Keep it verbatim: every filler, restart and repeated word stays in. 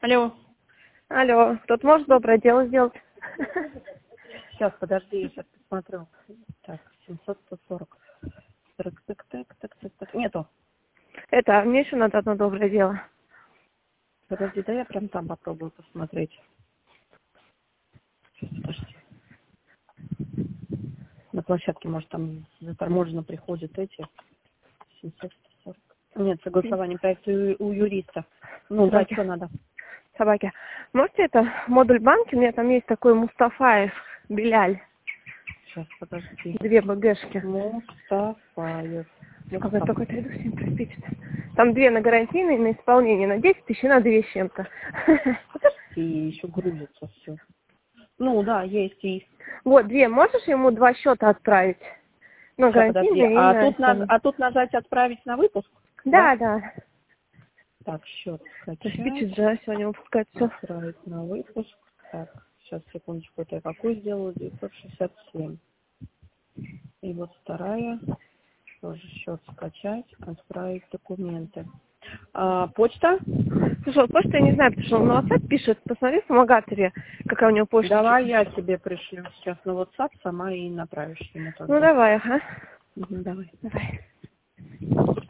Алло. Алло, тут можешь доброе дело сделать? Сейчас, подожди, я сейчас посмотрю. Так, семьсот сто сорок. Так, так, так, так, так, так. Нету. Это, мне еще надо одно доброе дело. Подожди, да я прям там попробую посмотреть. Сейчас, подожди. На площадке, может, там заторможенно приходят эти. семьсот сто сорок. Нет, согласование проекта у, у юриста. Ну, да, Собаки. что надо? Собаки. Можете это, модуль банки, у меня там есть такой Мустафаев, Беляль. Сейчас, подожди. Две БГшки. Мустафаев. Как я только отойду, всем приспичит. Там две на гарантийные, на исполнение на десять тысяч и на две с чем-то. И еще грузится все. Ну, да, есть и... Вот, две. Можешь ему два счета отправить? Ну, Сейчас, подожди. гарантийные и А на тут, на... исполнение. а тут нажать «Отправить на выпуск»? Да? Да, да. Так, счет Приспичит, скачать. да, сегодня выпускать все. Отправить на выпуск. Так, сейчас, секундочку, это я какой сделала? девятьсот шестьдесят семь. И вот вторая. Тоже счет скачать. Отправить документы. А, почта? Слушай, почту я не знаю, потому что он на WhatsApp пишет. Посмотри в Фомагаторе, какая у него почта. Давай я тебе пришлю сейчас на WhatsApp, сама и направишь ему тогда. Ну давай, ага. Угу, давай. Давай.